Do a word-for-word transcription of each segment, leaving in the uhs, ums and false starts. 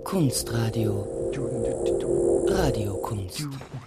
Kunstradio. Radiokunst.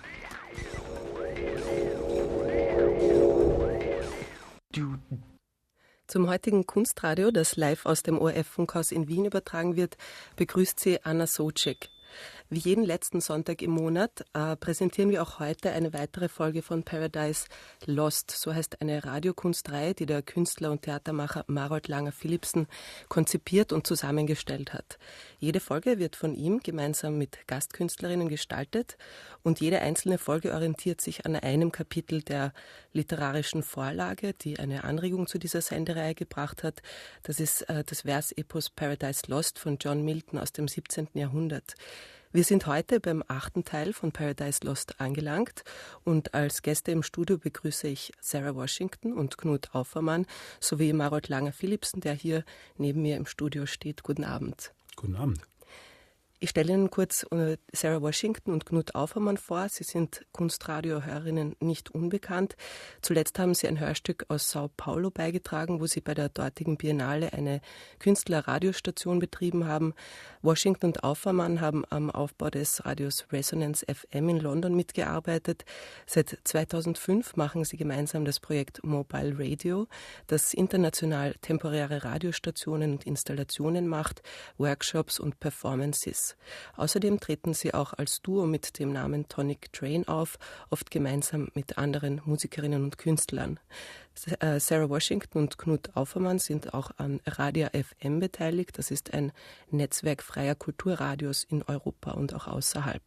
Zum heutigen Kunstradio, das live aus dem O R F-Funkhaus in Wien übertragen wird, begrüßt sie Anna Socek. Wie jeden letzten Sonntag im Monat äh, präsentieren wir auch heute eine weitere Folge von Paradise Lost. So heißt eine Radiokunstreihe, die der Künstler und Theatermacher Marold Langer-Philipsen konzipiert und zusammengestellt hat. Jede Folge wird von ihm gemeinsam mit Gastkünstlerinnen gestaltet und jede einzelne Folge orientiert sich an einem Kapitel der literarischen Vorlage, die eine Anregung zu dieser Sendereihe gebracht hat. Das ist äh, das Versepos Paradise Lost von John Milton aus dem siebzehnten Jahrhundert. Wir sind heute beim achten Teil von Paradise Lost angelangt und als Gäste im Studio begrüße ich Sarah Washington und Knut Aufermann sowie Marold Langer-Philipsen, der hier neben mir im Studio steht. Guten Abend. Guten Abend. Ich stelle Ihnen kurz Sarah Washington und Knut Aufermann vor. Sie sind Kunstradio-Hörerinnen nicht unbekannt. Zuletzt haben Sie ein Hörstück aus Sao Paulo beigetragen, wo Sie bei der dortigen Biennale eine Künstler-Radiostation betrieben haben. Washington und Aufermann haben am Aufbau des Radios Resonance F M in London mitgearbeitet. Seit zweitausendfünf machen Sie gemeinsam das Projekt Mobile Radio, das international temporäre Radiostationen und Installationen macht, Workshops und Performances. Außerdem treten sie auch als Duo mit dem Namen Tonic Train auf, oft gemeinsam mit anderen Musikerinnen und Künstlern. Sarah Washington und Knut Aufermann sind auch an Radia F M beteiligt. Das ist ein Netzwerk freier Kulturradios in Europa und auch außerhalb.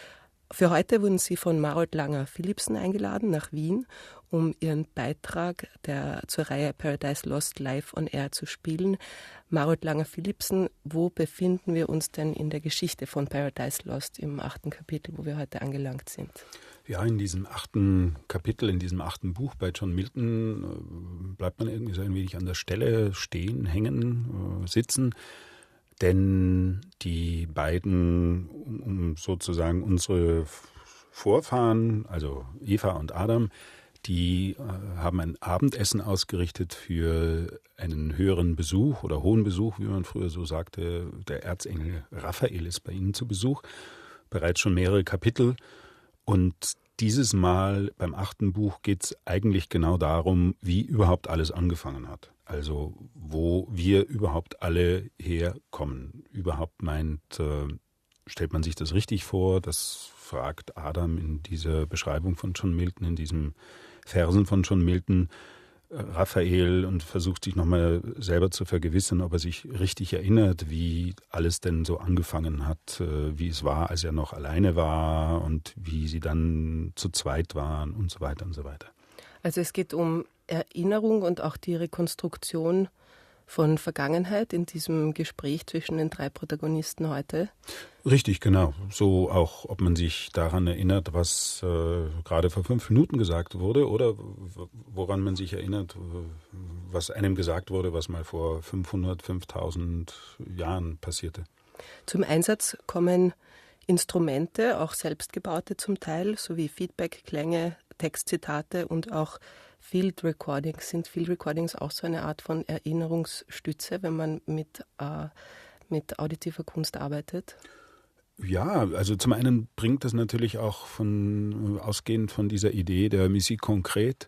Für heute wurden sie von Marold Langer-Philipsen eingeladen nach Wien, um ihren Beitrag der, zur Reihe Paradise Lost live on air zu spielen. Marold Langer-Philipsen, wo befinden wir uns denn in der Geschichte von Paradise Lost im achten Kapitel, wo wir heute angelangt sind? Ja, in diesem achten Kapitel, in diesem achten Buch bei John Milton bleibt man irgendwie so ein wenig an der Stelle stehen, hängen, sitzen. Denn die beiden, um sozusagen unsere Vorfahren, also Eva und Adam, die äh, haben ein Abendessen ausgerichtet für einen höheren Besuch oder hohen Besuch, wie man früher so sagte. Der Erzengel Raphael ist bei ihnen zu Besuch, bereits schon mehrere Kapitel. Und dieses Mal beim achten Buch geht es eigentlich genau darum, wie überhaupt alles angefangen hat. Also wo wir überhaupt alle herkommen. Überhaupt meint, äh, stellt man sich das richtig vor? Das fragt Adam in dieser Beschreibung von John Milton, in diesen Versen von John Milton, äh, Raphael und versucht sich nochmal selber zu vergewissern, ob er sich richtig erinnert, wie alles denn so angefangen hat, äh, wie es war, als er noch alleine war und wie sie dann zu zweit waren und so weiter und so weiter. Also es geht um Erinnerung und auch die Rekonstruktion von Vergangenheit in diesem Gespräch zwischen den drei Protagonisten heute. Richtig, genau. So auch, ob man sich daran erinnert, was äh, gerade vor fünf Minuten gesagt wurde oder woran man sich erinnert, was einem gesagt wurde, was mal vor fünfhundert, fünftausend Jahren passierte. Zum Einsatz kommen Instrumente, auch selbstgebaute zum Teil, sowie Feedback, Klänge, Textzitate und auch Field Recordings. Sind Field Recordings auch so eine Art von Erinnerungsstütze, wenn man mit, äh, mit auditiver Kunst arbeitet? Ja, also zum einen bringt das natürlich auch von, ausgehend von dieser Idee der Musique concrète,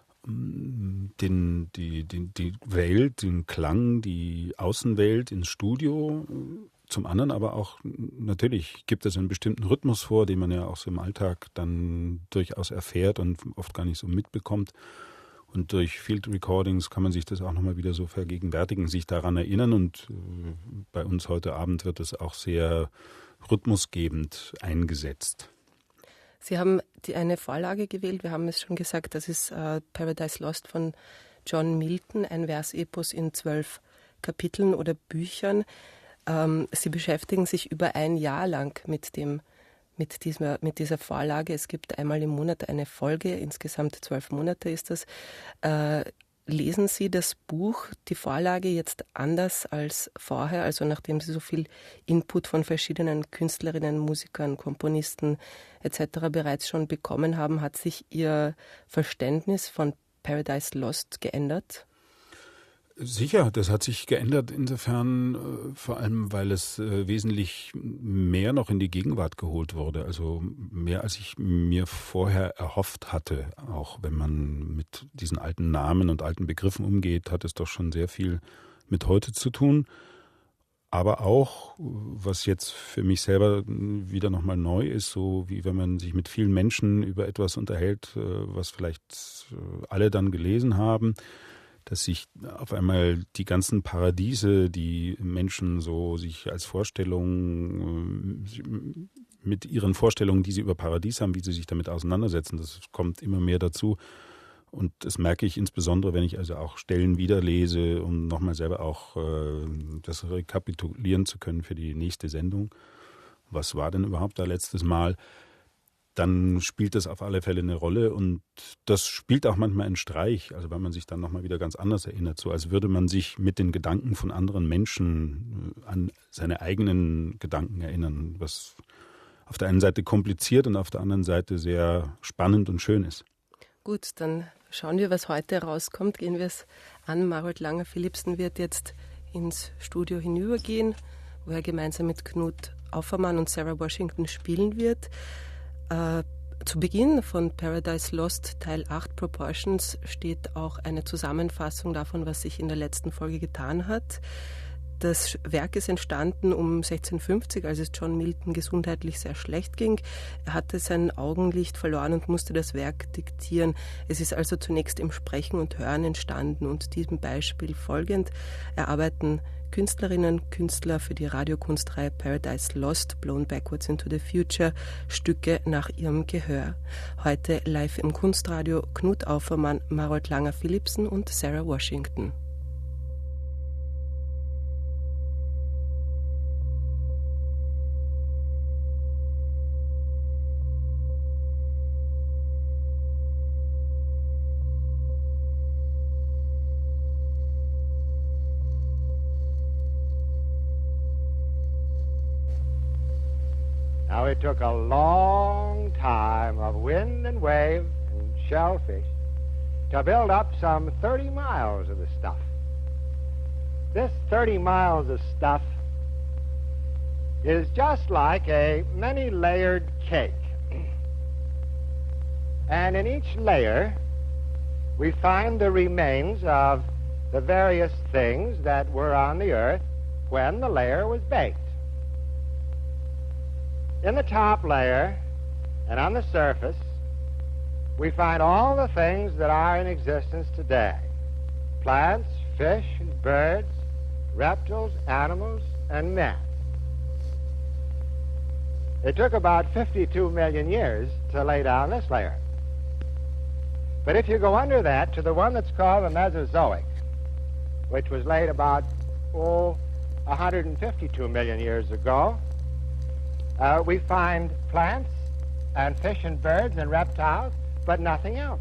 den, die, die, die Welt, den Klang, die Außenwelt ins Studio. Zum anderen aber auch, natürlich gibt es einen bestimmten Rhythmus vor, den man ja auch so im Alltag dann durchaus erfährt und oft gar nicht so mitbekommt. Und durch Field Recordings kann man sich das auch nochmal wieder so vergegenwärtigen, sich daran erinnern. Und äh, bei uns heute Abend wird es auch sehr rhythmusgebend eingesetzt. Sie haben die, eine Vorlage gewählt, wir haben es schon gesagt, das ist äh, Paradise Lost von John Milton, ein Versepos in zwölf Kapiteln oder Büchern. Sie beschäftigen sich über ein Jahr lang mit, dem, mit, dieser, mit dieser Vorlage. Es gibt einmal im Monat eine Folge, insgesamt zwölf Monate ist das. Äh, lesen Sie das Buch, die Vorlage jetzt anders als vorher, also nachdem Sie so viel Input von verschiedenen Künstlerinnen, Musikern, Komponisten et cetera bereits schon bekommen haben, hat sich Ihr Verständnis von Paradise Lost geändert? Sicher, das hat sich geändert insofern, äh, vor allem, weil es äh, wesentlich mehr noch in die Gegenwart geholt wurde. Also mehr, als ich mir vorher erhofft hatte. Auch wenn man mit diesen alten Namen und alten Begriffen umgeht, hat es doch schon sehr viel mit heute zu tun. Aber auch, was jetzt für mich selber wieder nochmal neu ist, so wie wenn man sich mit vielen Menschen über etwas unterhält, äh, was vielleicht äh, alle dann gelesen haben, dass sich auf einmal die ganzen Paradiese, die Menschen so sich als Vorstellung, mit ihren Vorstellungen, die sie über Paradies haben, wie sie sich damit auseinandersetzen, das kommt immer mehr dazu. Und das merke ich insbesondere, wenn ich also auch Stellen wiederlese, um nochmal selber auch äh, das rekapitulieren zu können für die nächste Sendung. Was war denn überhaupt da letztes Mal? Dann spielt das auf alle Fälle eine Rolle und das spielt auch manchmal einen Streich, also weil man sich dann nochmal wieder ganz anders erinnert, so als würde man sich mit den Gedanken von anderen Menschen an seine eigenen Gedanken erinnern, was auf der einen Seite kompliziert und auf der anderen Seite sehr spannend und schön ist. Gut, dann schauen wir, was heute rauskommt. Gehen wir es an. Marold Langer-Philipsen wird jetzt ins Studio hinübergehen, wo er gemeinsam mit Knut Aufermann und Sarah Washington spielen wird. Äh, zu Beginn von Paradise Lost Teil acht Proportions steht auch eine Zusammenfassung davon, was sich in der letzten Folge getan hat. Das Werk ist entstanden um sechzehnhundertfünfzig, als es John Milton gesundheitlich sehr schlecht ging. Er hatte sein Augenlicht verloren und musste das Werk diktieren. Es ist also zunächst im Sprechen und Hören entstanden und diesem Beispiel folgend erarbeiten Künstlerinnen, Künstler für die Radiokunstreihe Paradise Lost, Blown Backwards into the Future, Stücke nach ihrem Gehör. Heute live im Kunstradio Knut Aufermann, Marold Langer-Philipsen und Sarah Washington. Now, it took a long time of wind and wave and shellfish to build up some thirty miles of the stuff. This thirty miles of stuff is just like a many-layered cake. And in each layer, we find the remains of the various things that were on the earth when the layer was baked. In the top layer and on the surface, we find all the things that are in existence today. Plants, fish, and birds, reptiles, animals, and men. It took about fifty-two million years to lay down this layer. But if you go under that to the one that's called the Mesozoic, which was laid about, oh, one hundred fifty-two million years ago, Uh, we find plants and fish and birds and reptiles, but nothing else.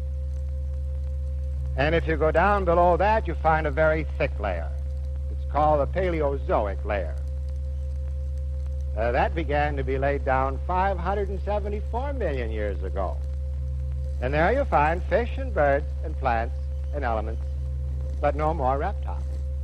And if you go down below that, you find a very thick layer. It's called the Paleozoic layer. Uh, that began to be laid down five hundred seventy-four million years ago. And there you find fish and birds and plants and elements, but no more reptiles.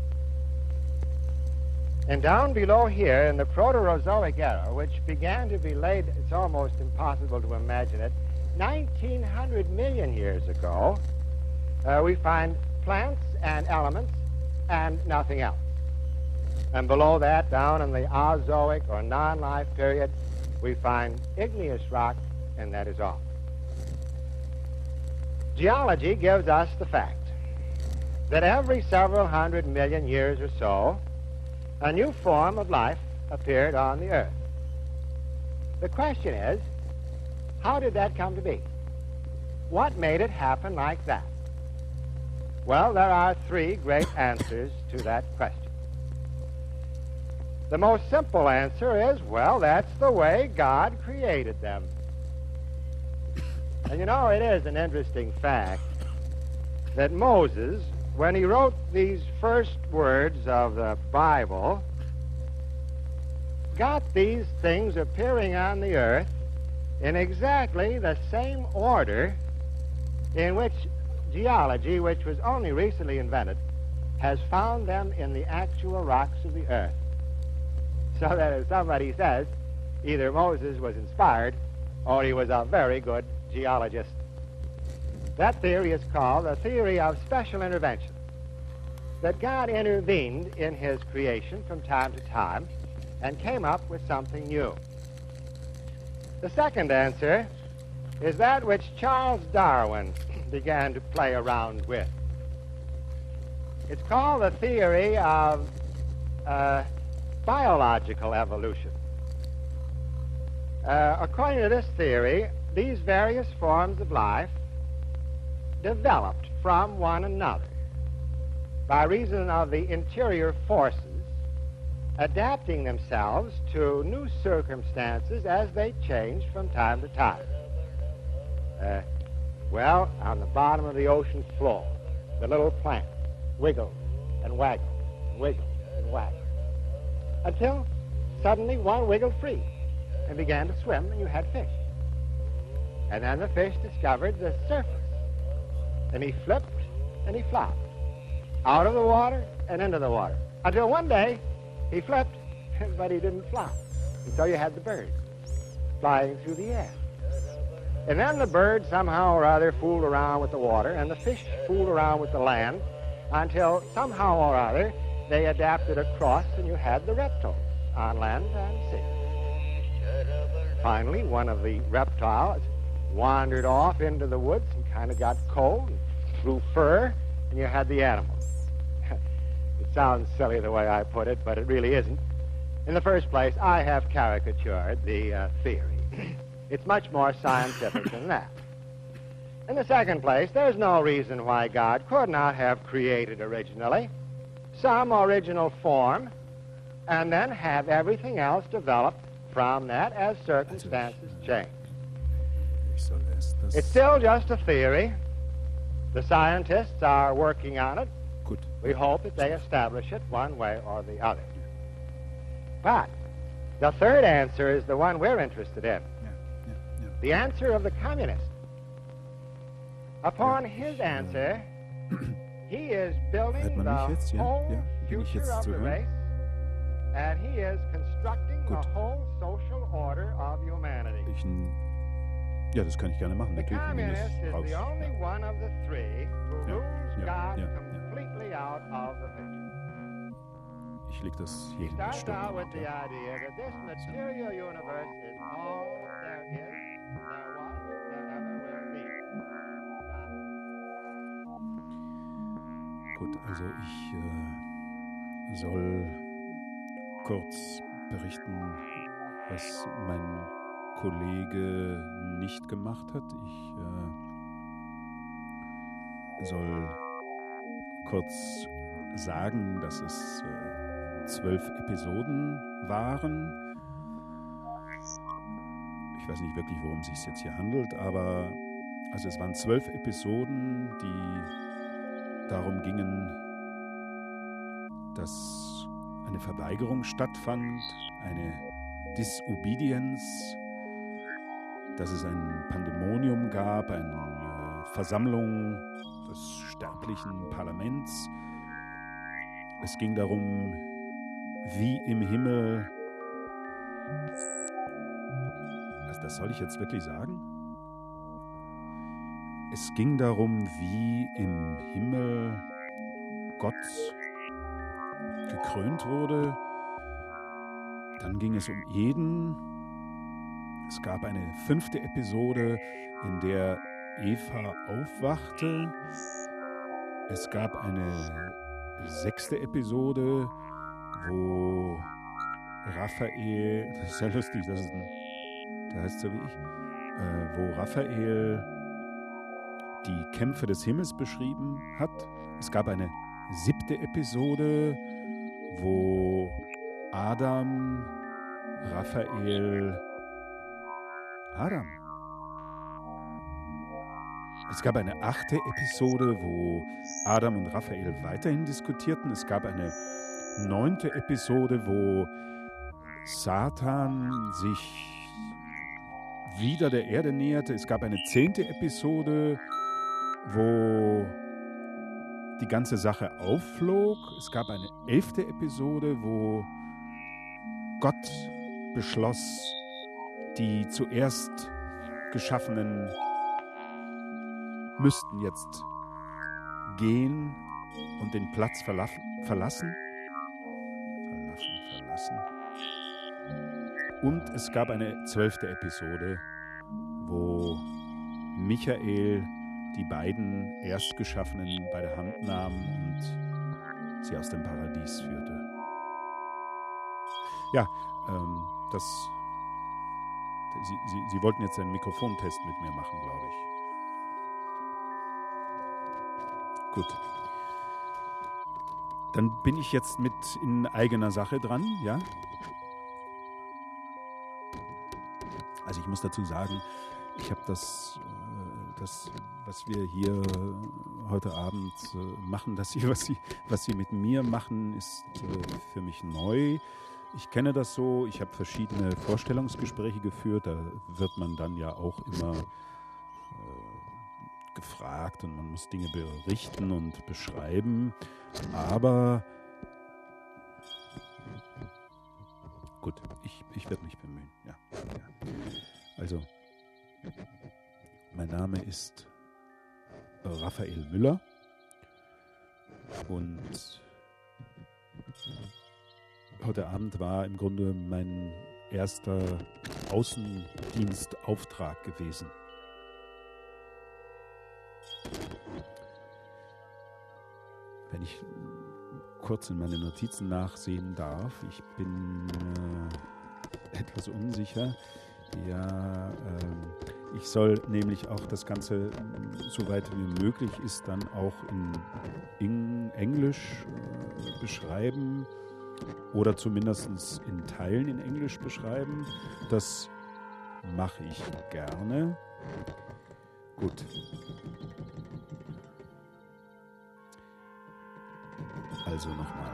And down below here in the Proterozoic era, which began to be laid, it's almost impossible to imagine it, nineteen hundred million years ago, uh, we find plants and elements and nothing else. And below that, down in the Ozoic or non-life period, we find igneous rock, and that is all. Geology gives us the fact that every several hundred million years or so, a new form of life appeared on the earth. The question is, how did that come to be? What made it happen like that? Well, there are three great answers to that question. The most simple answer is, well, that's the way God created them. And you know, it is an interesting fact that Moses, when he wrote these first words of the Bible, got these things appearing on the earth in exactly the same order in which geology, which was only recently invented, has found them in the actual rocks of the earth. So that if somebody says either Moses was inspired or he was a very good geologist. That theory is called the theory of special intervention. That God intervened in his creation from time to time and came up with something new. The second answer is that which Charles Darwin began to play around with. It's called the theory of uh, biological evolution. Uh, according to this theory, these various forms of life developed from one another by reason of the interior forces adapting themselves to new circumstances as they changed from time to time. Uh, well, on the bottom of the ocean floor, the little plant wiggled and waggled and wiggled and waggled until suddenly one wiggled free and began to swim, and you had fish. And then the fish discovered the surface, and he flipped and he flopped out of the water and into the water until one day he flipped, but he didn't flop. And so you had the bird flying through the air. And then the bird somehow or other fooled around with the water, and the fish fooled around with the land until somehow or other they adapted across, and you had the reptiles on land and sea. Finally, one of the reptiles wandered off into the woods and kind of got cold and grew fur, and you had the animals. It sounds silly the way I put it, but it really isn't. In the first place, I have caricatured the uh, theory. It's much more scientific than that. In the second place, there's no reason why God could not have created originally some original form and then have everything else develop from that as circumstances change. It's still just a theory. The scientists are working on it. Gut. We hope that they establish it one way or the other. But the third answer is the one we're interested in. Ja, ja, ja. The answer of the communist. Upon his answer, he is building Hört man the mich jetzt? Ja, whole ja. Bin ich future jetzt of zu the hören? race, and he is constructing Gut. the whole social order of humanity. Ich, ja, das kann ich gerne machen. The Natürlich, wenn communist das is raus. the only Ja. one of the three who Ja, rules ja, God ja, ja. completely out of the picture. Ich leg das He hier in den started out with the Sturm. idea that this material universe is all there is, there was, there ever will be. Gut, also ich äh, soll kurz berichten, was mein Kollege nicht gemacht hat. Ich äh, soll kurz sagen, dass es äh, zwölf Episoden waren. Ich weiß nicht wirklich, worum es sich jetzt hier handelt, aber also es waren zwölf Episoden, die darum gingen, dass eine Verweigerung stattfand, eine Disobedience, dass es ein Pandemonium gab, eine Versammlung des sterblichen Parlaments. Es ging darum, wie im Himmel... Also das soll ich jetzt wirklich sagen? Es ging darum, wie im Himmel Gott gekrönt wurde. Dann ging es um Eden. Es gab eine fünfte Episode, in der Eva aufwachte. Es gab eine sechste Episode, wo Raphael, das ist sehr lustig, das ist ein, der heißt so wie ich, äh, wo Raphael die Kämpfe des Himmels beschrieben hat. Es gab eine siebte Episode, wo Adam, Raphael, Adam. Es gab eine achte Episode, wo Adam und Raphael weiterhin diskutierten. Es gab eine neunte Episode, wo Satan sich wieder der Erde näherte. Es gab eine zehnte Episode, wo die ganze Sache aufflog. Es gab eine elfte Episode, wo Gott beschloss, die zuerst Geschaffenen müssten jetzt gehen und den Platz verlassen. Verlassen, verlassen. Und es gab eine zwölfte Episode, wo Michael die beiden Erstgeschaffenen bei der Hand nahm und sie aus dem Paradies führte. Ja, ähm, das... Sie, Sie, Sie wollten jetzt einen Mikrofontest mit mir machen, glaube ich. Gut. Dann bin ich jetzt mit in eigener Sache dran, ja? Also ich muss dazu sagen, ich habe das, das, was wir hier heute Abend machen, das hier, was Sie, was Sie mit mir machen, ist für mich neu. Ich kenne das so, ich habe verschiedene Vorstellungsgespräche geführt, da wird man dann ja auch immer äh, gefragt und man muss Dinge berichten und beschreiben, aber gut, ich, ich werde mich bemühen. Ja. Ja. Also, mein Name ist Raphael Müller und heute Abend war im Grunde mein erster Außendienstauftrag gewesen. Wenn ich kurz in meine Notizen nachsehen darf, ich bin äh, etwas unsicher. Ja, äh, ich soll nämlich auch das Ganze, soweit wie möglich ist, dann auch in, in Englisch äh, beschreiben. Oder zumindest in Teilen in Englisch beschreiben. Das mache ich gerne. Gut. Also nochmal.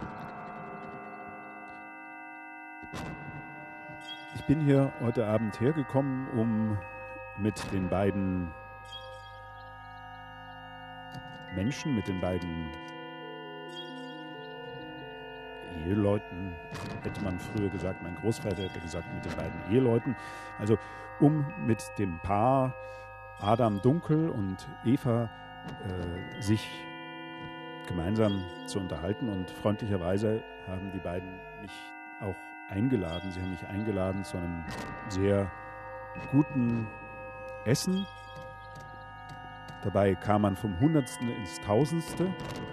Ich bin hier heute Abend hergekommen, um mit den beiden Menschen, mit den beiden Eheleuten, hätte man früher gesagt, mein Großvater hätte gesagt, mit den beiden Eheleuten. Also um mit dem Paar Adam Dunkel und Eva äh, sich gemeinsam zu unterhalten. Und freundlicherweise haben die beiden mich auch eingeladen. Sie haben mich eingeladen zu einem sehr guten Essen. Dabei kam man vom Hundertsten ins Tausendste.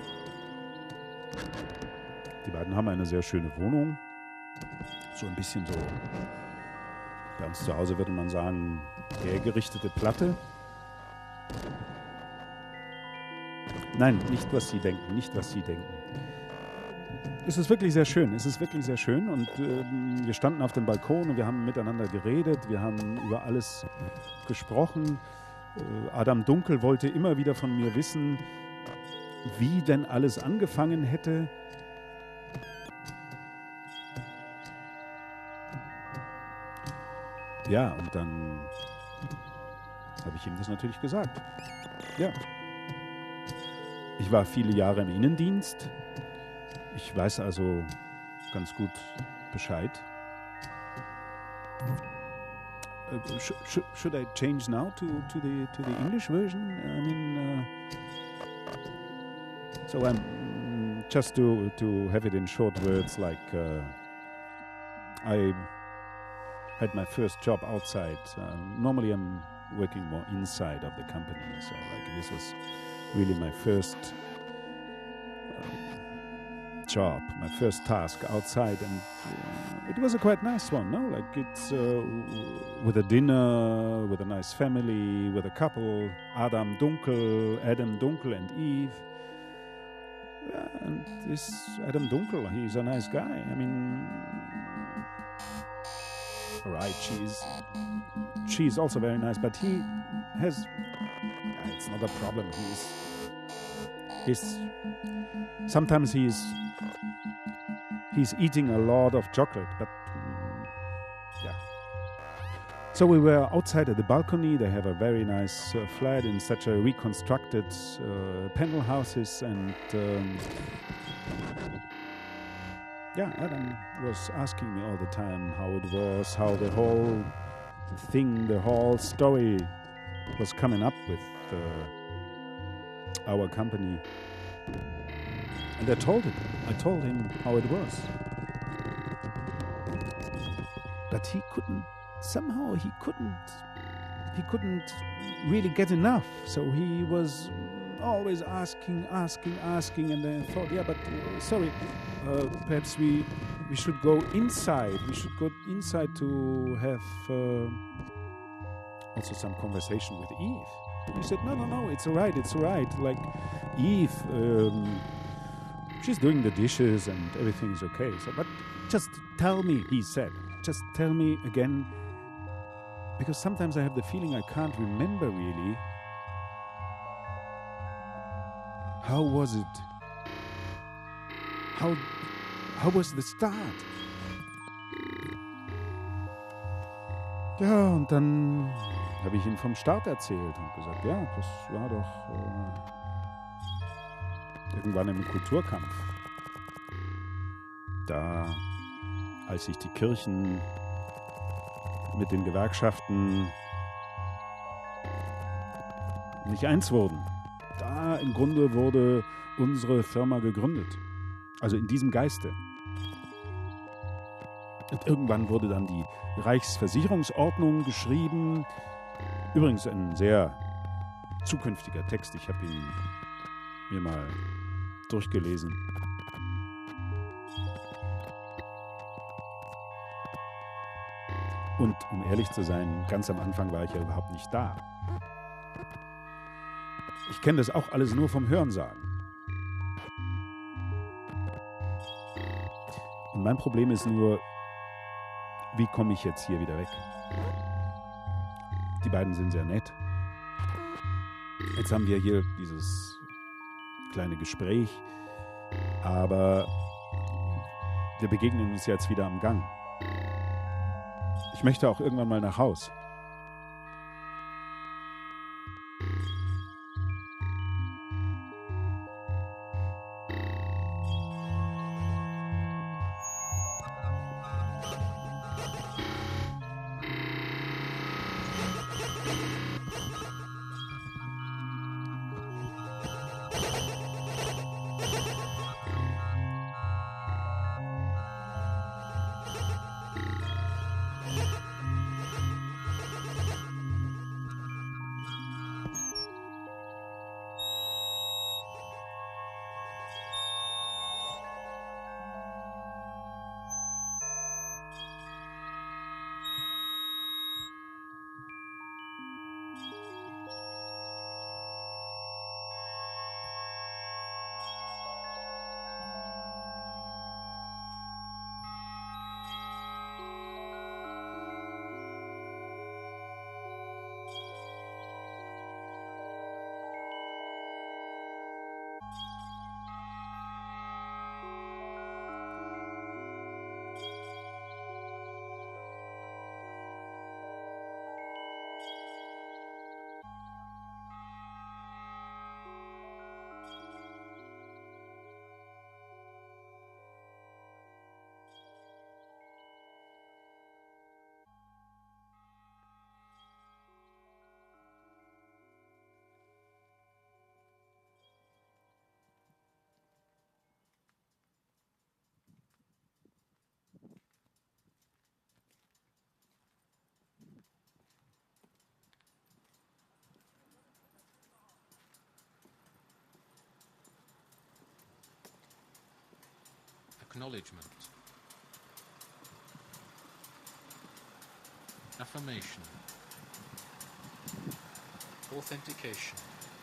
Die beiden haben eine sehr schöne Wohnung. So ein bisschen so, bei uns zu Hause würde man sagen, hergerichtete Platte. Nein, nicht was Sie denken, nicht was Sie denken. Es ist wirklich sehr schön, es ist wirklich sehr schön und äh, wir standen auf dem Balkon und wir haben miteinander geredet, wir haben über alles gesprochen. Äh, Adam Dunkel wollte immer wieder von mir wissen, wie denn alles angefangen hätte. Ja, und dann habe ich ihm das natürlich gesagt. Ja. Ich war viele Jahre im Innendienst. Ich weiß also ganz gut Bescheid. Uh, sh sh should I change now to, to, the, to the English version? I mean, uh, so I'm just to, to have it in short words, like uh, I had my first job outside. Uh, normally I'm working more inside of the company, so like this was really my first uh, job, my first task outside, and uh, it was a quite nice one, no? Like it's uh, with a dinner, with a nice family, with a couple, Adam Dunkel, Adam Dunkel and Eve. Yeah, and this Adam Dunkel, he's a nice guy. I mean, right, she's she's also very nice, but he has, it's not a problem, he's he's sometimes he's he's eating a lot of chocolate, but mm, yeah, So we were outside at the balcony. They have a very nice uh, flat in such a reconstructed uh, panel houses, and um, yeah, Adam was asking me all the time how it was, how the whole thing, the whole story was coming up with uh, our company. And I told him, I told him how it was. But he couldn't, somehow he couldn't, he couldn't really get enough. So he was always asking, asking, asking, and then I thought, yeah, but uh, sorry, uh, perhaps we we should go inside. We should go inside to have uh, also some conversation with Eve. And he said, no, no, no, it's all right, it's all right. Like Eve, um, she's doing the dishes and everything is okay. So, but just tell me, he said, just tell me again, because sometimes I have the feeling I can't remember really. How was it? How, how was the start? Ja, und dann habe ich ihm vom Start erzählt und gesagt, ja, das war doch äh, irgendwann im Kulturkampf. Da, als sich die Kirchen mit den Gewerkschaften nicht eins wurden. Da im Grunde wurde unsere Firma gegründet. Also in diesem Geiste. Und irgendwann wurde dann die Reichsversicherungsordnung geschrieben. Übrigens ein sehr zukünftiger Text. Ich habe ihn mir mal durchgelesen. Und um ehrlich zu sein, ganz am Anfang war ich ja überhaupt nicht da. Ich kenne das auch alles nur vom Hörensagen. Und mein Problem ist nur, wie komme ich jetzt hier wieder weg? Die beiden sind sehr nett. Jetzt haben wir hier dieses kleine Gespräch, aber wir begegnen uns jetzt wieder am Gang. Ich möchte auch irgendwann mal nach Haus. Acknowledgement. Affirmation. Authentication.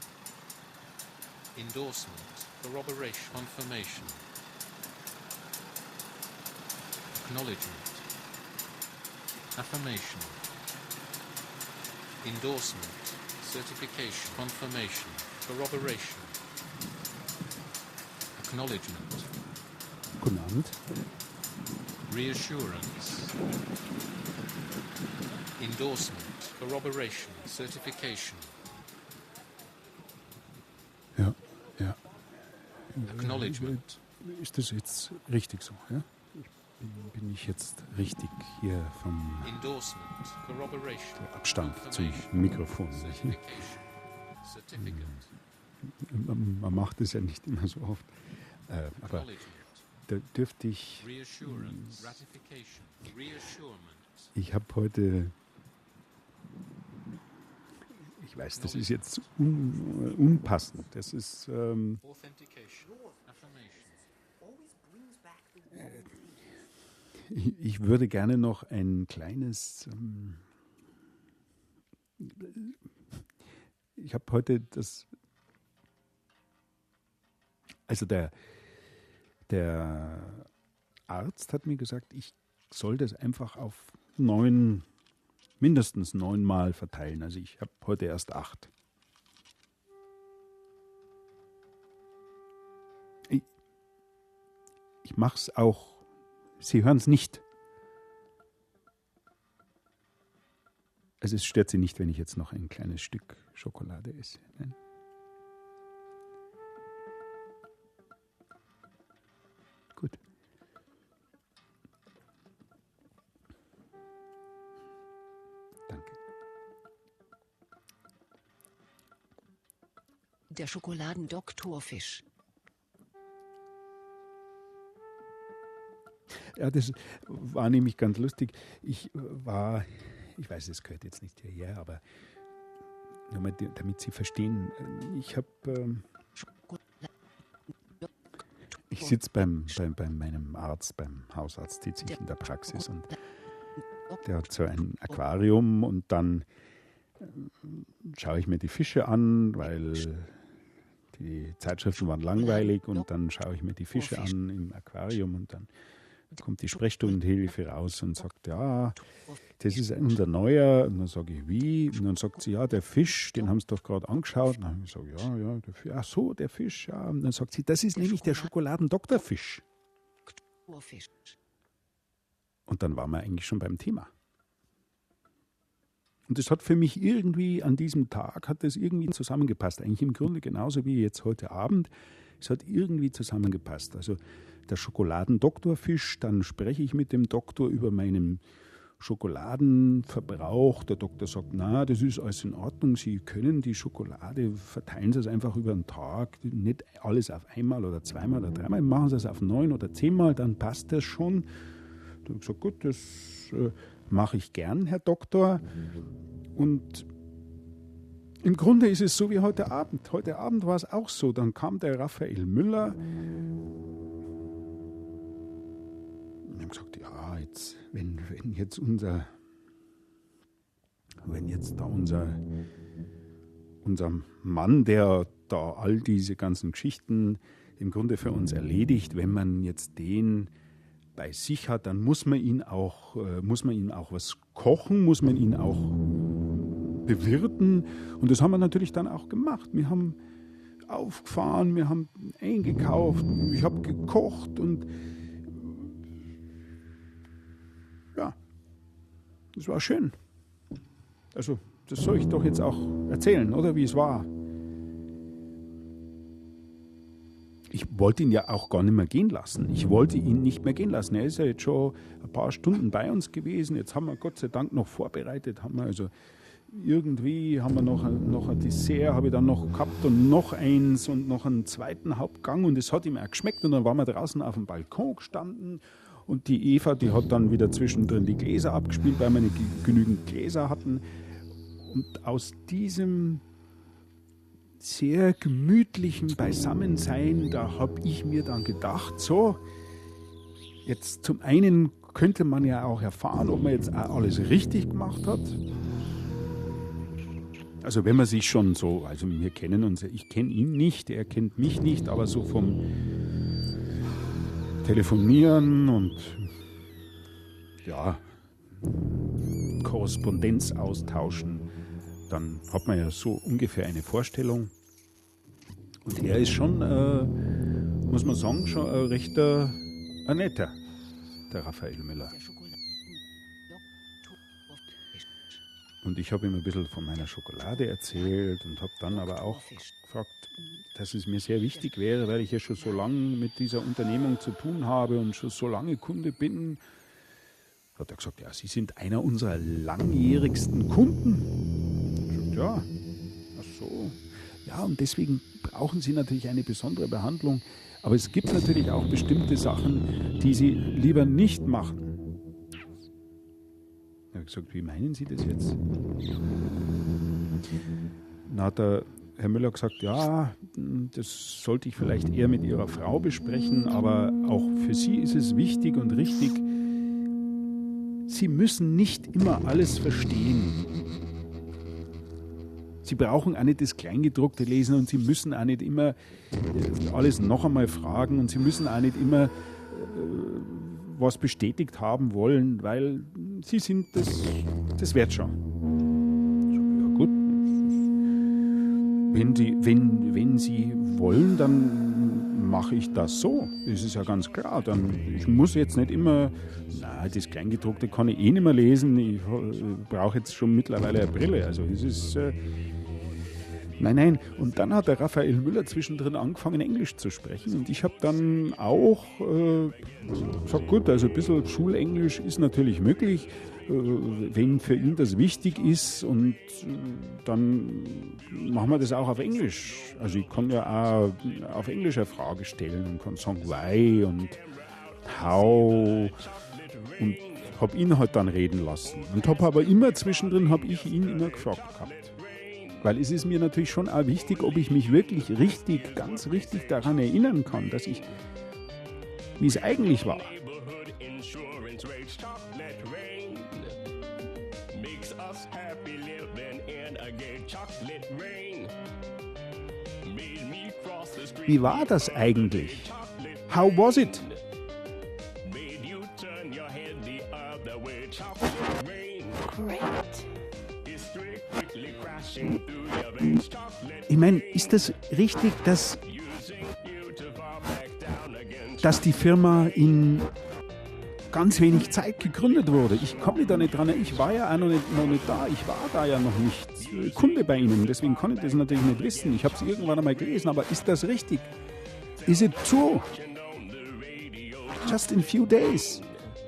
Endorsement. Corroboration. Confirmation. Acknowledgement. Affirmation. Endorsement. Certification. Confirmation. Corroboration. Acknowledgement. Guten Abend. Reassurance. Endorsement, corroboration, certification, Ja, ja. acknowledgement, Ist das jetzt richtig so? Ja? Bin, bin ich jetzt richtig hier vom endorsement, corroboration, Abstand zum confirmation, Mikrofon? certification, certificate, Man, man macht es ja nicht immer so oft. Äh, aber acknowledgement, da dürfte ich, reassurance, ratification, reassurement, ich habe heute, ich weiß, das ist jetzt un, unpassend, das ist, ähm, authentication, affirmation, ich, ich würde gerne noch ein kleines, ähm, ich habe heute das, also der, der Arzt hat mir gesagt, ich soll das einfach auf neun, mindestens neunmal verteilen. Also ich habe heute erst acht. Ich, ich mache es auch, Sie hören es nicht. Also es stört Sie nicht, wenn ich jetzt noch ein kleines Stück Schokolade esse. Nein? Gut. Danke. Der Schokoladendoktorfisch. Ja, das war nämlich ganz lustig. Ich war, ich weiß, es gehört jetzt nicht hierher, aber nur mal, damit Sie verstehen, ich habe, ähm, ich sitze beim, beim, bei meinem Arzt, beim Hausarzt, sitze ich in der Praxis und der hat so ein Aquarium und dann äh, schaue ich mir die Fische an, weil die Zeitschriften waren langweilig und dann schaue ich mir die Fische an im Aquarium und dann kommt die Sprechstundenhilfe raus und sagt, ja, das ist unser neuer. Und dann sage ich, wie? Und dann sagt sie, ja, der Fisch, den haben sie doch gerade angeschaut. Und dann sage ich, ja, ja, der Fisch. Ach so, der Fisch, ja. Und dann sagt sie, das ist nämlich der Schokoladendoktorfisch. Und dann waren wir eigentlich schon beim Thema. Und das hat für mich irgendwie an diesem Tag, hat das irgendwie zusammengepasst. Eigentlich im Grunde genauso wie jetzt heute Abend. Es hat irgendwie zusammengepasst. Also der Schokoladendoktorfisch, dann spreche ich mit dem Doktor über meinen Schokoladenverbrauch. Der Doktor sagt, na, das ist alles in Ordnung. Sie können die Schokolade, verteilen Sie es einfach über den Tag, nicht alles auf einmal oder zweimal oder dreimal, machen Sie es auf neun oder zehnmal, dann passt das schon. Da habe ich gesagt, gut, das äh, mache ich gern, Herr Doktor. Und im Grunde ist es so wie heute Abend. Heute Abend war es auch so. Dann kam der Raphael Müller und haben gesagt, ja, jetzt, wenn, wenn jetzt unser, wenn jetzt da unser, unser Mann, der da all diese ganzen Geschichten im Grunde für uns erledigt, wenn man jetzt den bei sich hat, dann muss man ihn auch, äh, muss man ihm auch was kochen, muss man ihn auch bewirten. Und das haben wir natürlich dann auch gemacht. Wir haben aufgefahren, wir haben eingekauft, ich habe gekocht und ja, das war schön. Also, das soll ich doch jetzt auch erzählen, oder wie es war. Ich wollte ihn ja auch gar nicht mehr gehen lassen. Ich wollte ihn nicht mehr gehen lassen. Er ist ja jetzt schon ein paar Stunden bei uns gewesen. Jetzt haben wir Gott sei Dank noch vorbereitet. Haben wir also irgendwie haben wir noch, noch ein Dessert, habe ich dann noch gehabt und noch eins und noch einen zweiten Hauptgang. Und es hat ihm auch geschmeckt. Und dann waren wir draußen auf dem Balkon gestanden. Und die Eva, die hat dann wieder zwischendrin die Gläser abgespielt, weil wir nicht genügend Gläser hatten. Und aus diesem sehr gemütlichen Beisammensein, da habe ich mir dann gedacht, so, jetzt zum einen könnte man ja auch erfahren, ob man jetzt auch alles richtig gemacht hat. Also wenn man sich schon so, also wir kennen uns, ich kenne ihn nicht, er kennt mich nicht, aber so vom Telefonieren und ja, Korrespondenz austauschen, dann hat man ja so ungefähr eine Vorstellung. Und er ist schon, äh, muss man sagen, schon ein rechter, ein netter, der Raphael Müller. Und ich habe ihm ein bisschen von meiner Schokolade erzählt und habe dann aber auch gefragt, dass es mir sehr wichtig wäre, weil ich ja schon so lange mit dieser Unternehmung zu tun habe und schon so lange Kunde bin. Hat er gesagt, ja, Sie sind einer unserer langjährigsten Kunden. Ich gesagt, ja, ach so. Ja, und deswegen brauchen Sie natürlich eine besondere Behandlung. Aber es gibt natürlich auch bestimmte Sachen, die Sie lieber nicht machen. Ich habe gesagt, wie meinen Sie das jetzt? Dann hat der Herr Müller gesagt, ja, das sollte ich vielleicht eher mit Ihrer Frau besprechen, aber auch für Sie ist es wichtig und richtig, Sie müssen nicht immer alles verstehen. Sie brauchen auch nicht das Kleingedruckte lesen und Sie müssen auch nicht immer alles noch einmal fragen und Sie müssen auch nicht immer äh, was bestätigt haben wollen, weil Sie sind das, das wird schon. Ja gut, wenn Sie, wenn, wenn Sie wollen, dann mache ich das so. Das ist ja ganz klar. Dann, ich muss jetzt nicht immer, na, das Kleingedruckte kann ich eh nicht mehr lesen. Ich brauche jetzt schon mittlerweile eine Brille. Also es ist... Äh, Nein, nein. Und dann hat der Raphael Müller zwischendrin angefangen, Englisch zu sprechen. Und ich habe dann auch äh, gesagt, gut, also ein bisschen Schulenglisch ist natürlich möglich, äh, wenn für ihn das wichtig ist. Und äh, dann machen wir das auch auf Englisch. Also ich kann ja auch auf Englisch eine Frage stellen und kann sagen, why und how. Und habe ihn halt dann reden lassen. Und habe aber immer zwischendrin, habe ich ihn immer gefragt gehabt. Weil es ist mir natürlich schon auch wichtig, ob ich mich wirklich richtig, ganz richtig daran erinnern kann, dass ich, wie es eigentlich war. Wie war das eigentlich? How was it? Ich meine, ist das richtig, dass, dass die Firma in ganz wenig Zeit gegründet wurde? Ich kann mich da nicht dran erinnern. Ich war ja auch noch nicht, noch nicht da. Ich war da ja noch nicht Kunde bei Ihnen. Deswegen kann ich das natürlich nicht wissen. Ich habe es irgendwann einmal gelesen. Aber ist das richtig? Is it true? Just in few days.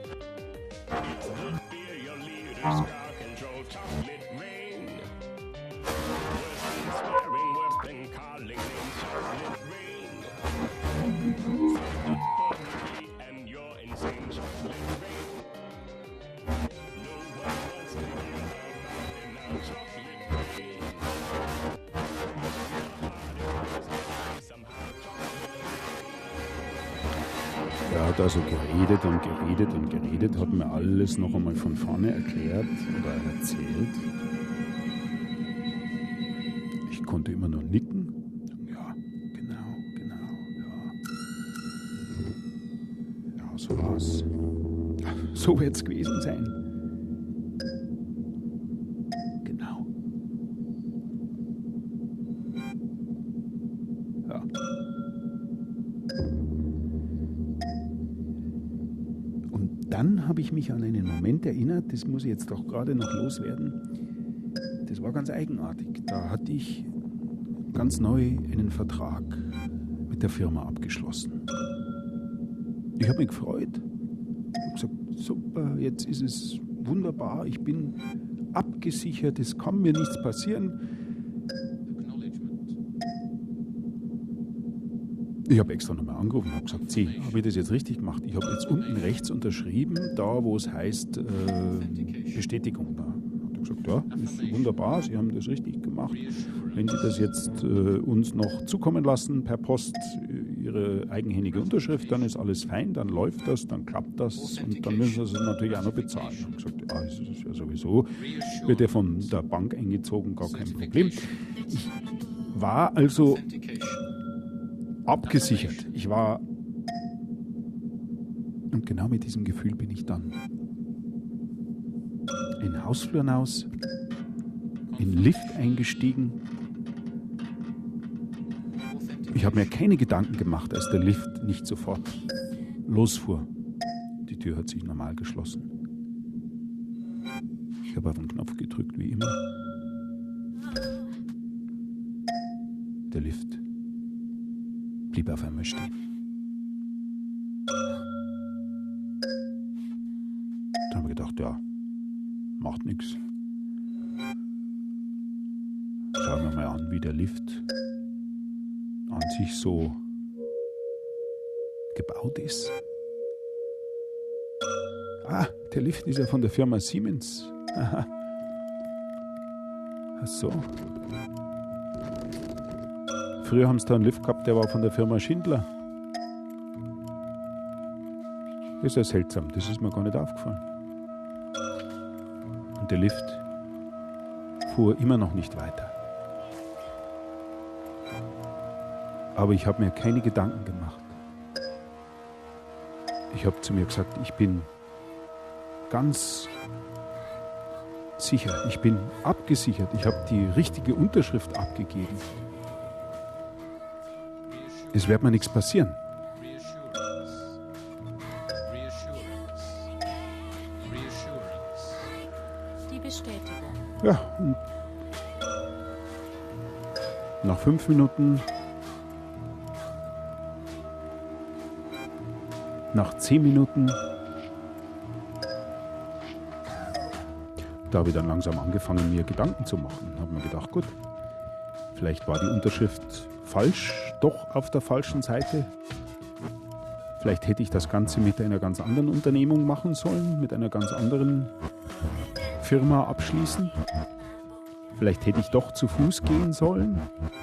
Er hat also geredet und geredet und geredet, hat mir alles noch einmal von vorne erklärt oder erzählt. Ich konnte immer nur nicken. Ja, genau, genau, ja. Ja, so war's. So wird's gewesen sein. Genau. Ja. Dann habe ich mich an einen Moment erinnert, das muss ich jetzt doch gerade noch loswerden. Das war ganz eigenartig. Da hatte ich ganz neu einen Vertrag mit der Firma abgeschlossen. Ich habe mich gefreut. Ich habe gesagt, super, jetzt ist es wunderbar, ich bin abgesichert, es kann mir nichts passieren. Ich habe extra nochmal angerufen und habe gesagt, Sie, habe ich das jetzt richtig gemacht? Ich habe jetzt unten rechts unterschrieben, da wo es heißt äh, Bestätigung. Da hat er gesagt, ja, ist wunderbar, Sie haben das richtig gemacht. Wenn Sie das jetzt äh, uns noch zukommen lassen per Post, Ihre eigenhändige Unterschrift, dann ist alles fein, dann läuft das, dann klappt das und dann müssen Sie es natürlich auch noch bezahlen. Ich habe gesagt, ja, das ist ja sowieso, wird ja von der Bank eingezogen, gar kein Problem. Ich war also abgesichert. Ich war... Und genau mit diesem Gefühl bin ich dann in den Hausflur hinaus, in den Lift eingestiegen. Ich habe mir keine Gedanken gemacht, als der Lift nicht sofort losfuhr. Die Tür hat sich normal geschlossen. Ich habe auf den Knopf gedrückt, wie immer. Der Lift blieb auf einmal stehen. Dann habe ich gedacht, ja, macht nichts. Schauen wir mal an, wie der Lift an sich so gebaut ist. Ah, der Lift ist ja von der Firma Siemens. Aha. Ach so. Früher haben sie da einen Lift gehabt, der war von der Firma Schindler. Das ist ja seltsam, das ist mir gar nicht aufgefallen. Und der Lift fuhr immer noch nicht weiter. Aber ich habe mir keine Gedanken gemacht. Ich habe zu mir gesagt, ich bin ganz sicher, ich bin abgesichert, ich habe die richtige Unterschrift abgegeben. Es wird mir nichts passieren. Reassurance. Reassurance. Reassurance. Die Bestätigung. Ja, und nach fünf Minuten, nach zehn Minuten, da habe ich dann langsam angefangen, mir Gedanken zu machen. Habe mir gedacht, gut, vielleicht war die Unterschrift falsch, doch auf der falschen Seite. Vielleicht hätte ich das Ganze mit einer ganz anderen Unternehmung machen sollen, mit einer ganz anderen Firma abschließen. Vielleicht hätte ich doch zu Fuß gehen sollen.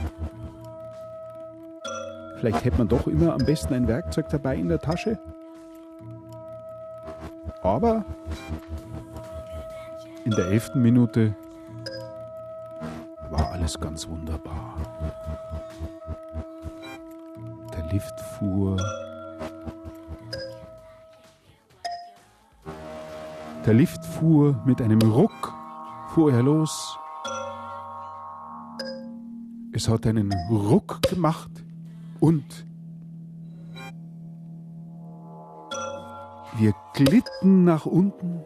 Vielleicht hätte man doch immer am besten ein Werkzeug dabei in der Tasche. Aber in der elften Minute war alles ganz wunderbar. Der Lift fuhr. Der Lift fuhr mit einem Ruck, fuhr er los. Es hat einen Ruck gemacht und wir glitten nach unten.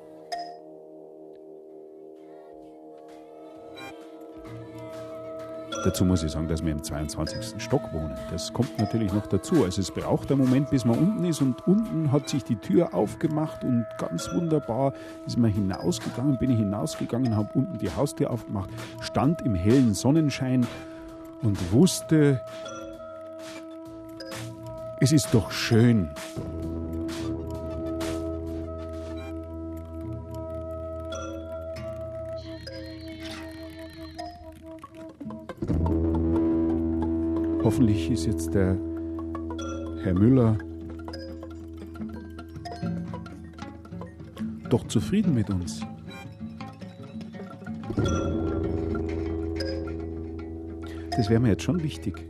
Dazu muss ich sagen, dass wir im zweiundzwanzigsten Stock wohnen. Das kommt natürlich noch dazu. Also es braucht einen Moment, bis man unten ist, und unten hat sich die Tür aufgemacht und ganz wunderbar ist man hinausgegangen, bin ich hinausgegangen, habe unten die Haustür aufgemacht, stand im hellen Sonnenschein und wusste, es ist doch schön. Hoffentlich ist jetzt der Herr Müller doch zufrieden mit uns. Das wäre mir jetzt schon wichtig.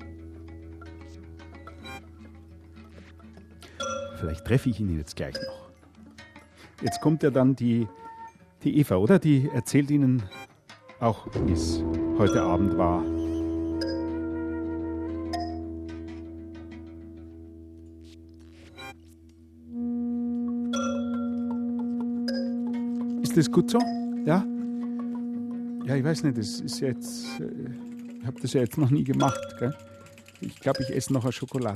Vielleicht treffe ich ihn jetzt gleich noch. Jetzt kommt ja dann die, die Eva, oder? Die erzählt Ihnen auch, wie es heute Abend war. Ist das gut so? Ja? Ja, ich weiß nicht, das ist jetzt, ich habe das ja jetzt noch nie gemacht, gell? Ich glaube, ich esse noch eine Schokolade.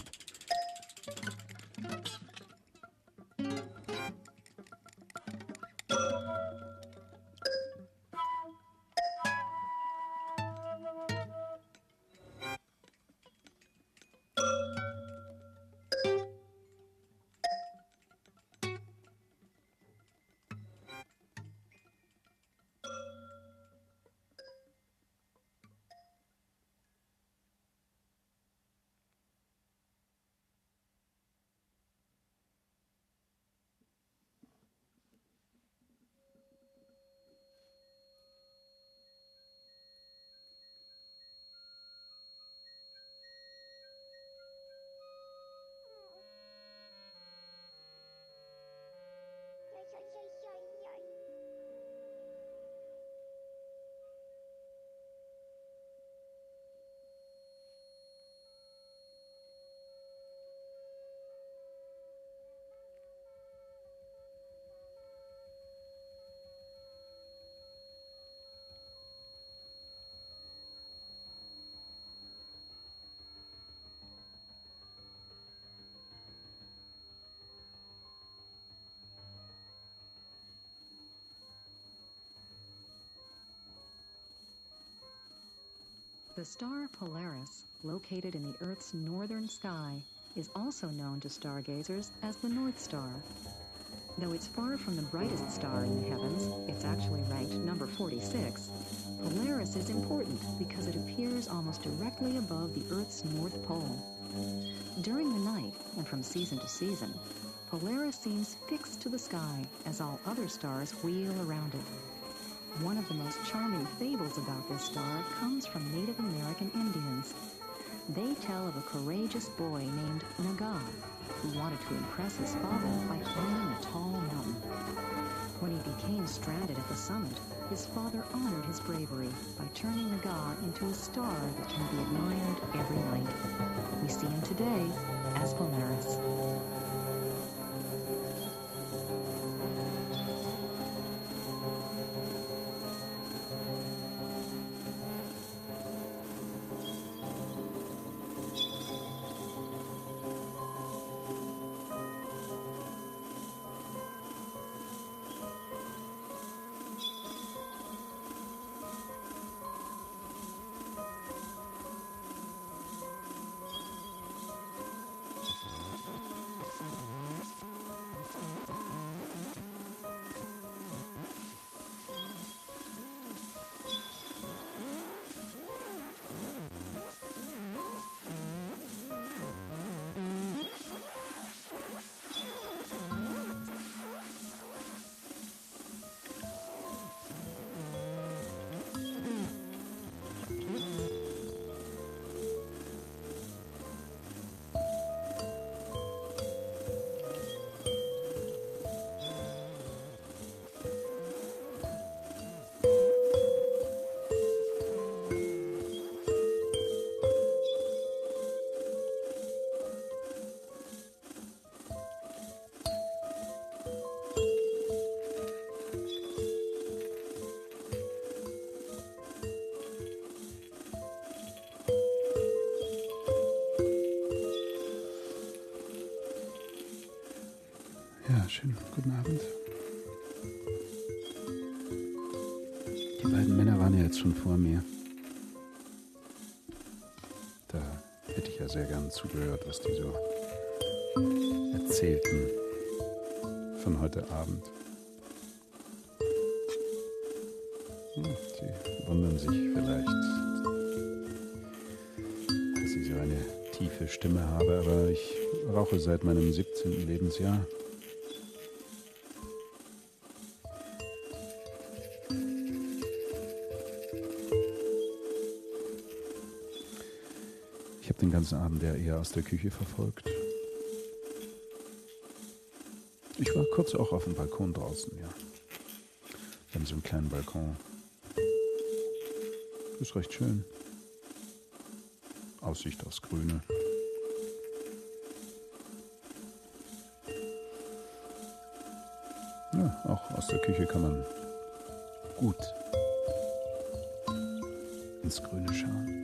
The star Polaris, located in the Earth's northern sky, is also known to stargazers as the North Star. Though it's far from the brightest star in the heavens, it's actually ranked number forty-six. Polaris is important because it appears almost directly above the Earth's North Pole. During the night, and from season to season, Polaris seems fixed to the sky as all other stars wheel around it. One of the most charming fables about this star comes from Native American Indians. They tell of a courageous boy named Naga, who wanted to impress his father by climbing a tall mountain. When he became stranded at the summit, his father honored his bravery by turning Naga into a star that can be admired every night. We see him today as Polaris. Ja, schönen guten Abend. Die beiden Männer waren ja jetzt schon vor mir. Da hätte ich ja sehr gern zugehört, was die so erzählten von heute Abend. Hm, sie wundern sich vielleicht, dass ich so eine tiefe Stimme habe, aber ich rauche seit meinem siebzehnten Lebensjahr. Ich habe den ganzen Abend ja eher aus der Küche verfolgt. Ich war kurz auch auf dem Balkon draußen, ja. Wir haben so einen kleinen Balkon. Ist recht schön. Aussicht aufs Grüne. Ja, auch aus der Küche kann man gut ins Grüne schauen.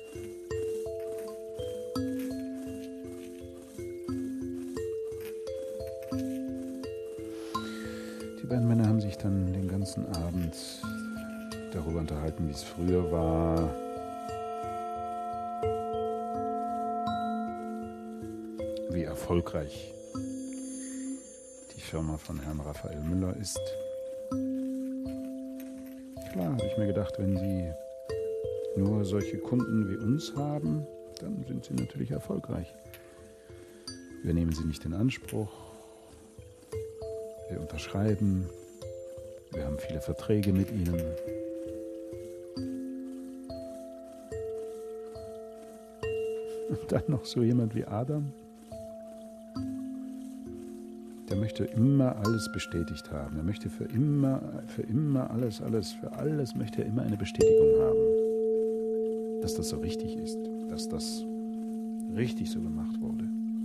Die beiden Männer haben sich dann den ganzen Abend darüber unterhalten, wie es früher war. Wie erfolgreich die Firma von Herrn Raphael Müller ist. Klar, habe ich mir gedacht, wenn Sie nur solche Kunden wie uns haben, dann sind Sie natürlich erfolgreich. Wir nehmen Sie nicht in Anspruch. Wir unterschreiben. Wir haben viele Verträge mit Ihnen. Und dann noch so jemand wie Adam. Der möchte immer alles bestätigt haben. Er möchte für immer, für immer alles, alles, für alles möchte er immer eine Bestätigung haben. Dass das so richtig ist. Dass das richtig so gemacht wurde.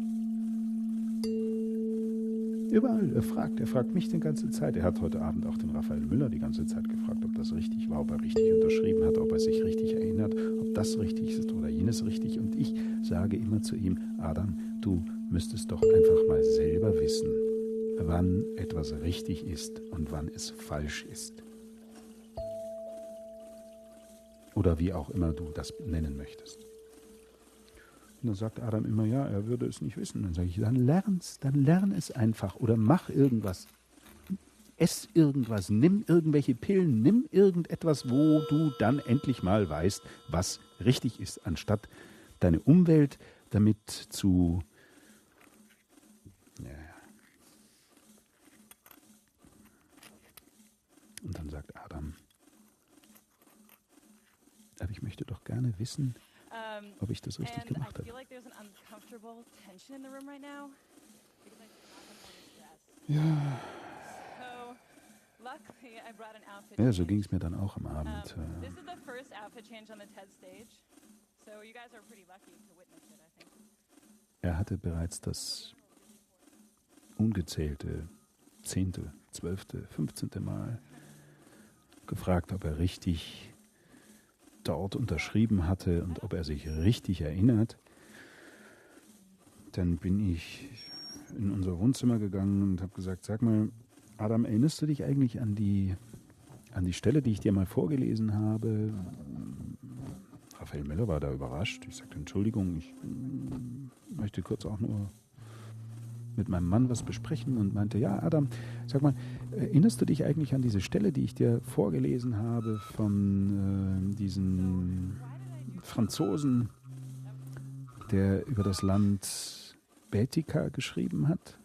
Überall. Er fragt, er fragt mich die ganze Zeit. Er hat heute Abend auch den Raphael Müller die ganze Zeit gefragt, ob das richtig war, ob er richtig unterschrieben hat, ob er sich richtig erinnert, ob das richtig ist oder jenes richtig. Und ich sage immer zu ihm, Adam, du müsstest doch einfach mal selber wissen, wann etwas richtig ist und wann es falsch ist. Oder wie auch immer du das nennen möchtest. Und dann sagt Adam immer, ja, er würde es nicht wissen. Dann sage ich, dann lern's, dann lern es einfach oder mach irgendwas. Ess irgendwas, nimm irgendwelche Pillen, nimm irgendetwas, wo du dann endlich mal weißt, was richtig ist, anstatt deine Umwelt damit zu... Ja. Und dann sagt Adam, aber ich möchte doch gerne wissen, Um, ob ich das richtig and gemacht I habe. feel like there's an uncomfortable tension in the room right now because I do not want to stress. Ja, So, luckily, I brought an outfit. ja, so change. ging es mir dann auch am Abend. Um, Äh, this is the first outfit change on the TED stage, so you guys are pretty lucky to witness it, I think. Er hatte bereits das ungezählte zehnte, zwölfte, fünfzehnte Mal gefragt, ob er richtig dort unterschrieben hatte und ob er sich richtig erinnert. Dann bin ich in unser Wohnzimmer gegangen und habe gesagt, sag mal, Adam, erinnerst du dich eigentlich an die, an die Stelle, die ich dir mal vorgelesen habe? Raphael Miller war da überrascht. Ich sagte, Entschuldigung, ich mm, möchte kurz auch nur mit meinem Mann was besprechen und meinte, ja, Adam, sag mal, erinnerst du dich eigentlich an diese Stelle, die ich dir vorgelesen habe von äh, diesem Franzosen, der über das Land Baetica geschrieben hat?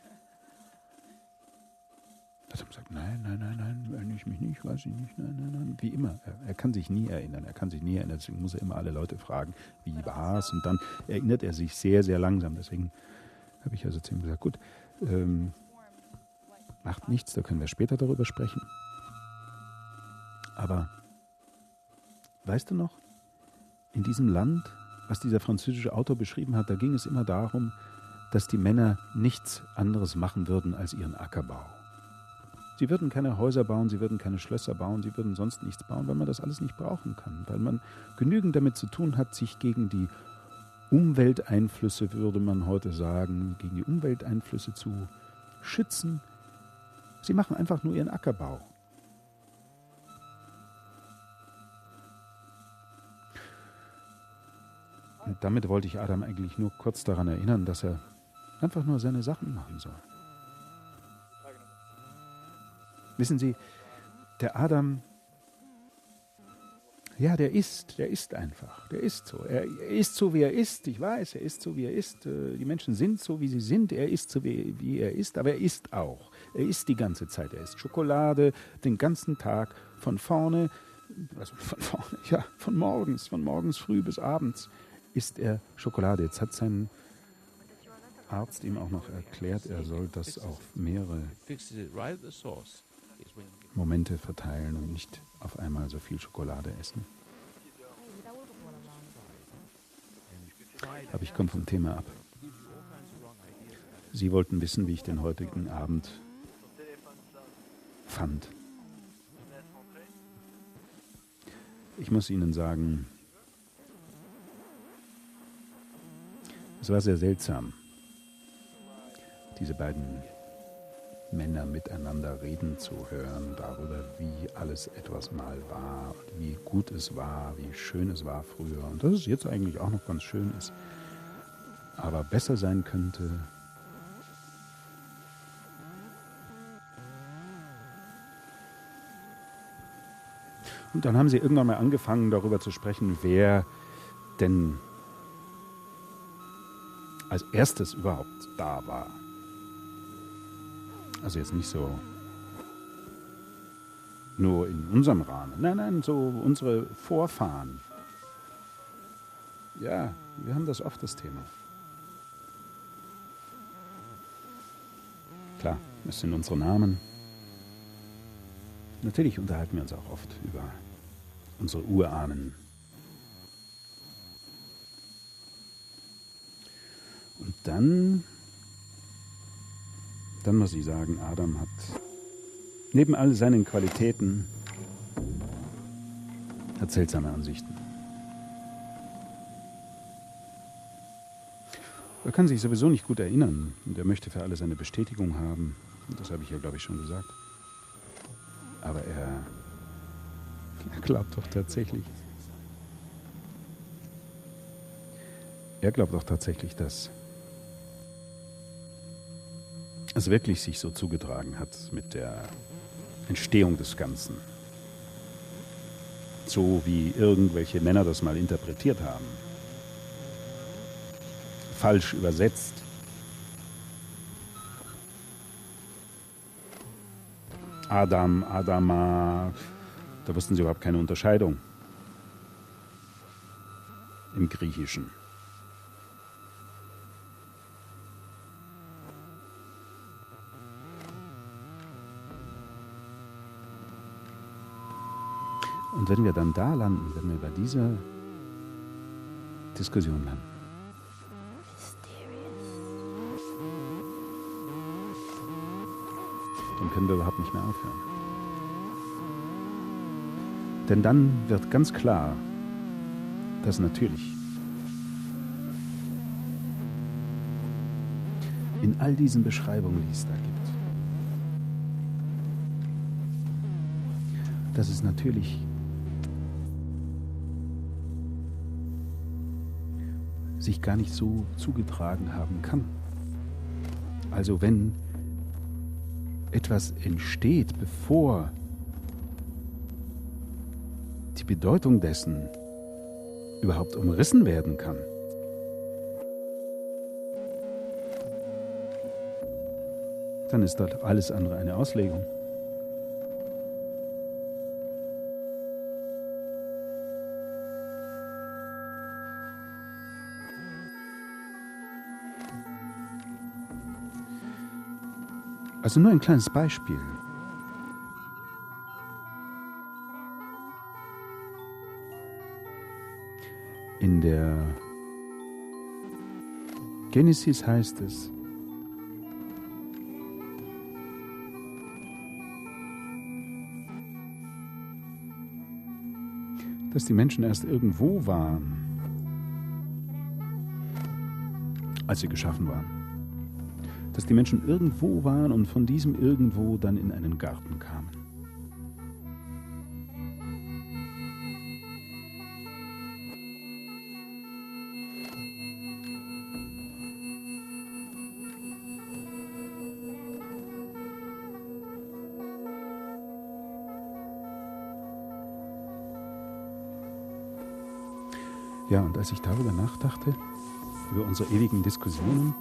Adam sagt, nein, nein, nein, nein, erinnere ich mich nicht, weiß ich nicht, nein, nein, nein, wie immer. Er, er kann sich nie erinnern, er kann sich nie erinnern, deswegen muss er immer alle Leute fragen, wie war es? Und dann erinnert er sich sehr, sehr langsam, deswegen habe ich also zu ihm gesagt, gut, ähm, macht nichts, da können wir später darüber sprechen. Aber weißt du noch, in diesem Land, was dieser französische Autor beschrieben hat, da ging es immer darum, dass die Männer nichts anderes machen würden als ihren Ackerbau. Sie würden keine Häuser bauen, sie würden keine Schlösser bauen, sie würden sonst nichts bauen, weil man das alles nicht brauchen kann, weil man genügend damit zu tun hat, sich gegen die Umwelteinflüsse, würde man heute sagen, gegen die Umwelteinflüsse zu schützen. Sie machen einfach nur ihren Ackerbau. Und damit wollte ich Adam eigentlich nur kurz daran erinnern, dass er einfach nur seine Sachen machen soll. Wissen Sie, der Adam, ja, der ist, der ist einfach, der ist so. Er, er ist so, wie er ist, ich weiß, er ist so, wie er ist. Die Menschen sind so, wie sie sind, er ist so, wie, wie er ist, aber er ist auch. Er isst die ganze Zeit, er isst Schokolade den ganzen Tag, von vorne, also von vorne, ja, von morgens, von morgens früh bis abends isst er Schokolade. Jetzt hat sein Arzt ihm auch noch erklärt, er soll das auf mehrere Momente verteilen und nicht auf einmal so viel Schokolade essen. Aber ich komme vom Thema ab. Sie wollten wissen, wie ich den heutigen Abend fand. Ich muss Ihnen sagen, es war sehr seltsam, diese beiden Männer miteinander reden zu hören, darüber, wie alles etwas mal war, und wie gut es war, wie schön es war früher und dass es jetzt eigentlich auch noch ganz schön ist, aber besser sein könnte. Und dann haben sie irgendwann mal angefangen, darüber zu sprechen, wer denn als erstes überhaupt da war. Also jetzt nicht so nur in unserem Rahmen. Nein, nein, so unsere Vorfahren. Ja, wir haben das oft, das Thema. Klar, es sind unsere Namen. Natürlich unterhalten wir uns auch oft über unsere Urahnen. Und dann, dann muss ich sagen, Adam hat neben all seinen Qualitäten hat seltsame Ansichten. Er kann sich sowieso nicht gut erinnern und er möchte für alle seine Bestätigung haben. Und das habe ich ja, glaube ich, schon gesagt. Aber er, er glaubt doch tatsächlich, er glaubt auch tatsächlich, dass es wirklich sich so zugetragen hat mit der Entstehung des Ganzen. So wie irgendwelche Männer das mal interpretiert haben. Falsch übersetzt. Adam, Adama, da wussten sie überhaupt keine Unterscheidung im Griechischen. Und wenn wir dann da landen, wenn wir bei dieser Diskussion landen, dann können wir überhaupt nicht mehr aufhören. Denn dann wird ganz klar, dass natürlich in all diesen Beschreibungen, die es da gibt, dass es natürlich sich gar nicht so zugetragen haben kann. Also wenn etwas entsteht, bevor die Bedeutung dessen überhaupt umrissen werden kann, dann ist dort alles andere eine Auslegung. Also nur ein kleines Beispiel. In der Genesis heißt es, dass die Menschen erst irgendwo waren, als sie geschaffen waren. Dass die Menschen irgendwo waren und von diesem Irgendwo dann in einen Garten kamen. Ja, und als ich darüber nachdachte, über unsere ewigen Diskussionen,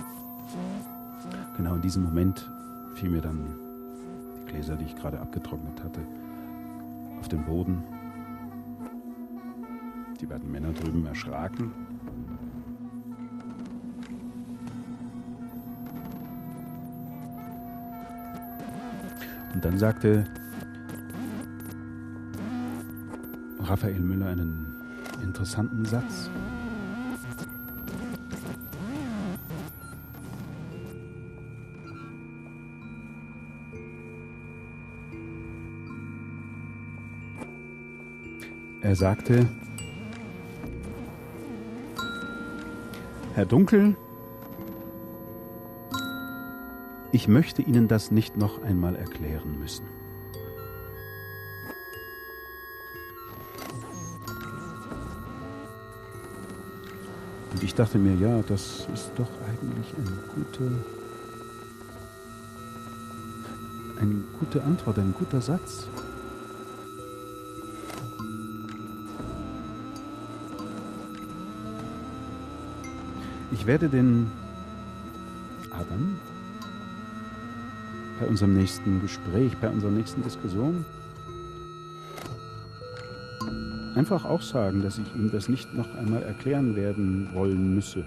genau in diesem Moment fiel mir dann die Gläser, die ich gerade abgetrocknet hatte, auf den Boden. Die beiden Männer drüben erschraken. Und dann sagte Raphael Müller einen interessanten Satz. Er sagte, Herr Dunkel, ich möchte Ihnen das nicht noch einmal erklären müssen. Und ich dachte mir, ja, das ist doch eigentlich eine gute, eine gute Antwort, ein guter Satz. Ich werde den Adam bei unserem nächsten Gespräch, bei unserer nächsten Diskussion einfach auch sagen, dass ich ihm das nicht noch einmal erklären werden wollen müsse.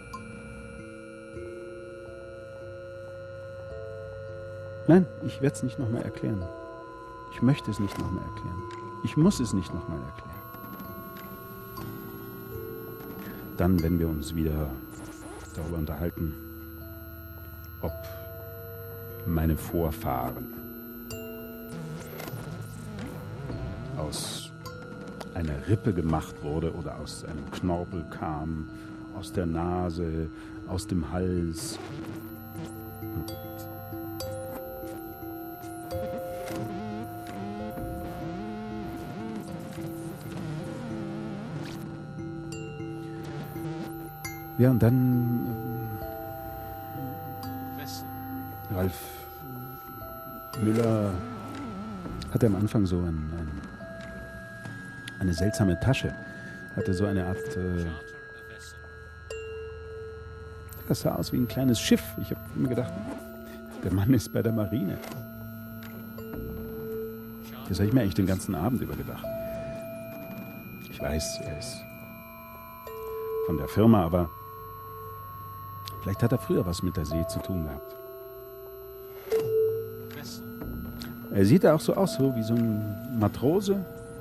Nein, ich werde es nicht noch mal erklären. Ich möchte es nicht noch mal erklären. Ich muss es nicht noch mal erklären. Dann, wenn wir uns wieder darüber unterhalten, ob meine Vorfahren aus einer Rippe gemacht wurde oder aus einem Knorpel kam, aus der Nase, aus dem Hals. Ja, und dann äh, Ralf Müller hatte am Anfang so ein, ein, eine seltsame Tasche. Hatte so eine Art... Äh, das sah aus wie ein kleines Schiff. Ich habe mir gedacht, der Mann ist bei der Marine. Das habe ich mir eigentlich den ganzen Abend über gedacht. Ich weiß, er ist von der Firma, aber vielleicht hat er früher was mit der See zu tun gehabt. Er sieht auch so aus, so wie so ein Matrose.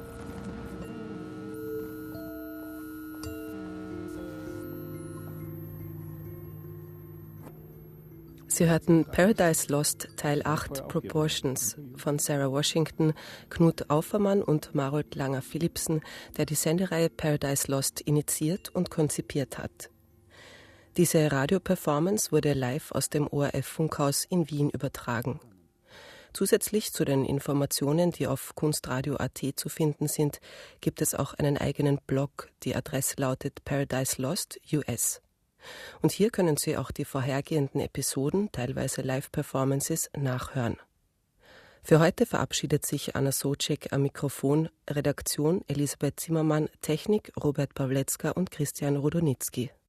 Sie hörten Paradise Lost Teil acht Proportions von Sarah Washington, Knut Aufermann und Marold Langer-Philipsen, der die Sendereihe Paradise Lost initiiert und konzipiert hat. Diese Radioperformance wurde live aus dem O R F-Funkhaus in Wien übertragen. Zusätzlich zu den Informationen, die auf kunstradio punkt a t zu finden sind, gibt es auch einen eigenen Blog. Die Adresse lautet Paradise Lost U S. Und hier können Sie auch die vorhergehenden Episoden, teilweise Live-Performances, nachhören. Für heute verabschiedet sich Anna Socek am Mikrofon, Redaktion Elisabeth Zimmermann, Technik Robert Pawletzka und Christian Rodonitzki.